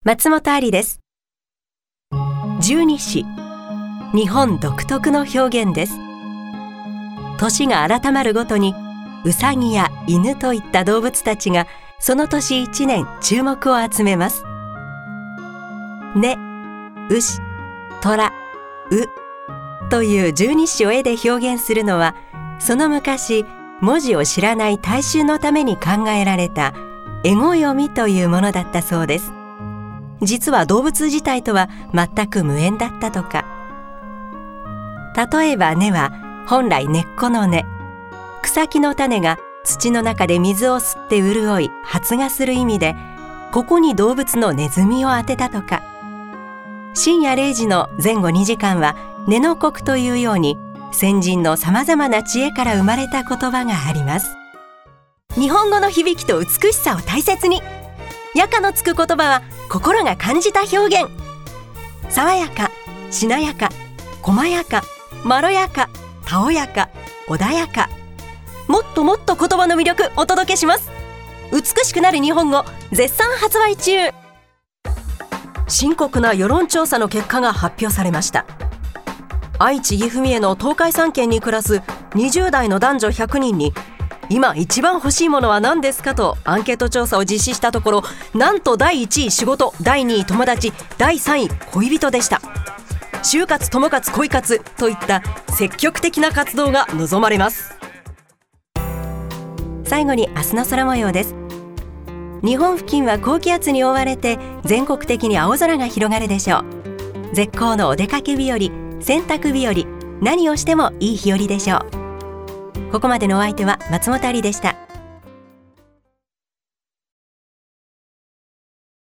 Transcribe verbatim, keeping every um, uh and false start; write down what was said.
松本有です。十二支、日本独特の表現です。年が改まるごとにうさぎや犬といった動物たちがその年一年注目を集めます。ね、牛、虎、うという十二支を絵で表現するのは、その昔文字を知らない大衆のために考えられた絵語読みというものだったそうです。実は動物自体とは全く無縁だったとか。例えば根は本来根っこの根、草木の種が土の中で水を吸って潤い発芽する意味で、ここに動物のネズミを当てたとか。深夜れいじの前後にじかんは根の刻というように、先人のさまざまな知恵から生まれた言葉があります。日本語の響きと美しさを大切に。やかのつく言葉は心が感じた表現。爽やか、しなやか、細やか、まろやか、たおやか、穏やか。もっともっと言葉の魅力お届けします。美しくなる日本語絶賛発売中。深刻な世論調査の結果が発表されました。愛知岐阜三重の東海さん県に暮らすにじゅう代の男女ひゃくにんに、今一番欲しいものは何ですかとアンケート調査を実施したところ、なんとだいいちい仕事、だいにい友達、だいさんい恋人でした。就活、友活、恋活といった積極的な活動が望まれます。最後に明日の空模様です。日本付近は高気圧に覆われて全国的に青空が広がるでしょう。絶好のお出かけ日和、洗濯日和、何をしてもいい日和でしょう。ここまでのお相手は松本有でした。